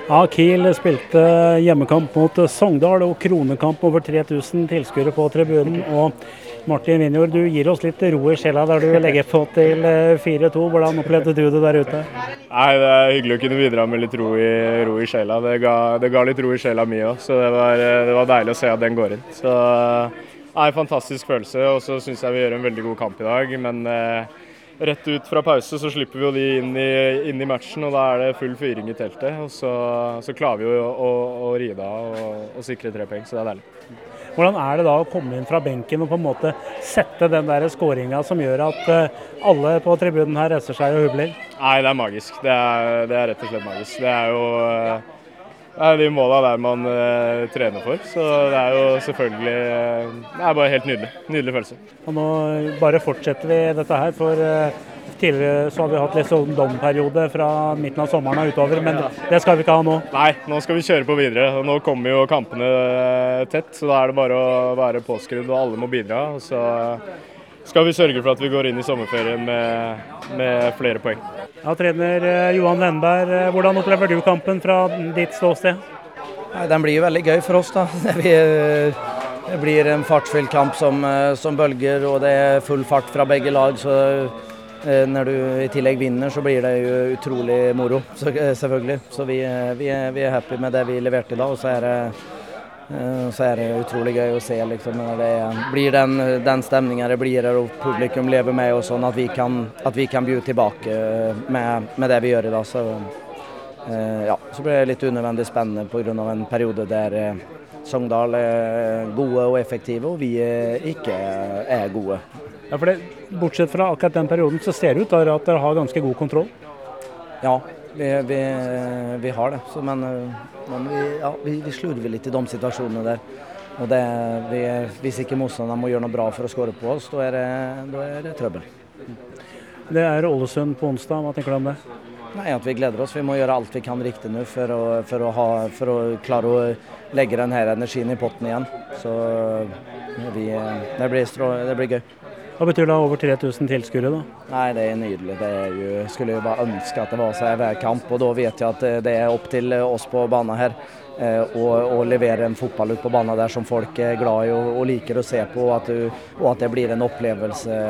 Ja, Kiel spilte hjemmekamp mot Sogndal og kronekamp over 3000 tilskuere på tribunen. Og Martin Vinjord, du gir oss litt ro i sjela der du legger på til 4-2. Hvordan opplevde du det der ute? Nei, det er hyggelig å kunne bidra med litt ro i sjela. Det ga litt ro i sjela mi òg, så det var deilig å se at den går inn. Så det er en fantastisk følelse, og så syns jeg vi gjør en veldig god kamp i dag. Men rett ut fra pause så slipper vi jo de inn i matchen, og da er det full fyring i teltet. Og så klarer vi jo å ri det av og sikre 3 poeng, så det er deilig. Hvordan er det da å komme inn fra benken og på en måte sette den der skåringa som gjør at alle på tribunen her reiser seg og hubler? Nei, det er magisk. Det er rett og slett magisk. Det er jo de målene der man trener for, så det er jo selvfølgelig det er bare helt nydelig. Nydelig følelse. Og nå bare fortsetter vi dette her, for tidligere så har vi hatt litt sånn domperiode fra midten av sommeren og utover, men det skal vi ikke ha nå. Nei, nå skal vi kjøre på videre. Nå kommer jo kampene tett, så da er det bare å være påskrudd, og alle må bidra. Og så skal vi sørge for at vi går inn i sommerferien med flere poeng. Ja, trener Johan Lenberg, hvordan opplever du kampen fra ditt ståsted? Nei, den blir jo veldig gøy for oss da. Det blir en fartsfylt kamp som bølger, og det er full fart fra begge lag, så når du i tillegg vinner så blir det jo utrolig moro, selvfølgelig. Så vi er happy med det vi leverte i dag, og så er det utrolig gøy å se liksom, når det blir den stemningen det blir, og publikum lever med og sånn, at vi kan bjude tilbake med det vi gjør i dag. Så blir det litt unødvendig spennende på grunn av en periode der Sogndal er gode og effektive, og vi ikke er gode. Ja, for bortsett fra akkurat den perioden så ser det ut at dere har ganske god kontroll. Ja, vi har det. Så, men vi slurver litt i de situasjonene der. Og hvis ikke motstanderne må gjøre noe bra for å skåre på oss, da er det trøbbel. Det er Ålesund på onsdag. Hva tenker du om det? Nei, at vi gleder oss. Vi må gjøre alt vi kan riktig nå for å klare å legge den her energien i potten igjen. Så det blir gøy. Hva betyr det over 3000 tilskuere da? Nei, det er nydelig. Skulle jo bare ønske at det var så hver kamp, og da vet jeg at det er opp til oss på banen her å levere en fotball ut på banen der som folk er glad i og liker å se på, og at det blir en opplevelse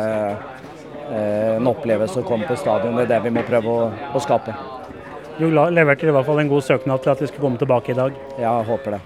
å komme på stadion. Det er det vi må prøve å skape. Du leverte i hvert fall en god søknad til at vi skulle komme tilbake i dag. Ja, håper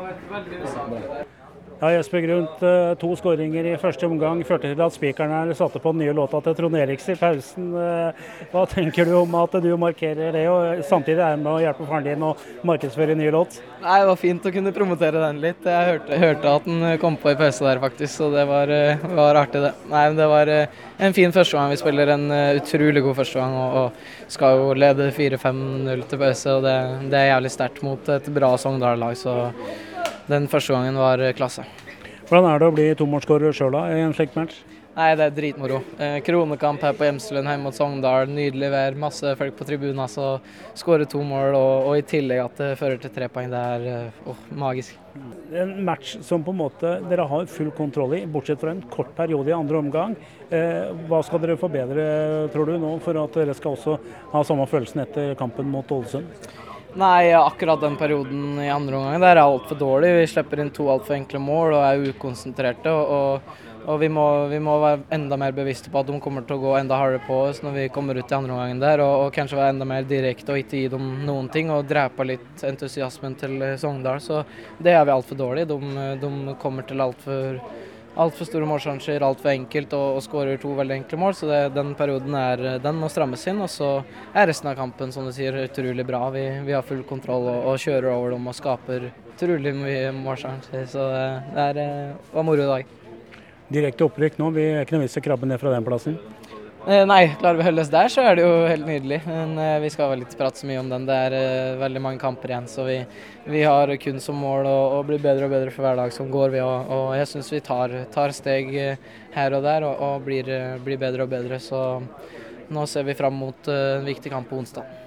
det. Ja, Jesper Grundt, 2 skåringer i første omgang førte til at spikerne satte på den nye låta til Trond Eriksen i pausen. Hva tenker du om at du markerer det, og samtidig er med å hjelpe faren din å markedsføre en ny låt? Nei, det var fint å kunne promotere den litt. Jeg hørte at den kom på i pause der faktisk, så det var artig det. Nei, men det var en fin første gang. Vi spiller en utrolig god første gang, og skal jo lede 4-5-0 til pause, og det er jævlig sterkt mot et bra Sogndal-lag, så den første gangen var klasse. Hvordan er det å bli tomålsskårer selv i en slik match? Nei, det er dritmoro. Kronekamp her på Hjemslund hjemme mot Sogndal, nydelig vær, masse folk på tribunen, så skåre 2 mål, og i tillegg at det fører til 3 poeng, det er magisk. En match som på en måte dere har full kontroll i, bortsett fra en kort periode i andre omgang. Hva skal dere forbedre, tror du, nå, for at dere skal også ha samme følelsen etter kampen mot Ålesund? Nei, akkurat den perioden i andre omgang der er alt for dårlig. Vi slipper inn 2 alt for enkle mål og er ukonsentrerte. Og vi må være enda mer bevisste på at de kommer til å gå enda hardere på oss når vi kommer ut i andre omgangen der. Og kanskje være enda mer direkte og ikke gi dem noen ting og drepe litt entusiasmen til Sogndal. Så det er vi alt for dårlig. De kommer til alt for store målsjanser, alt for enkelt og skårer 2 veldig enkle mål, så den perioden den må strammes inn, og så er resten av kampen, som du sier, utrolig bra. Vi har full kontroll og kjører over dem og skaper utrolig mye målsjanser, så det var moro i dag. Direkte opprykk nå, vi er ikke noe vits å krabbe ned fra den plassen? Nei, klarer vi å holde oss der, så er det jo helt nydelig. Men vi skal vel ikke prate så mye om den. Det er veldig mange kamper igjen, så vi har kun som mål å bli bedre og bedre for hver dag som går. Og jeg synes vi tar steg her og der og blir bedre og bedre. Så nå ser vi fram mot en viktig kamp på onsdag.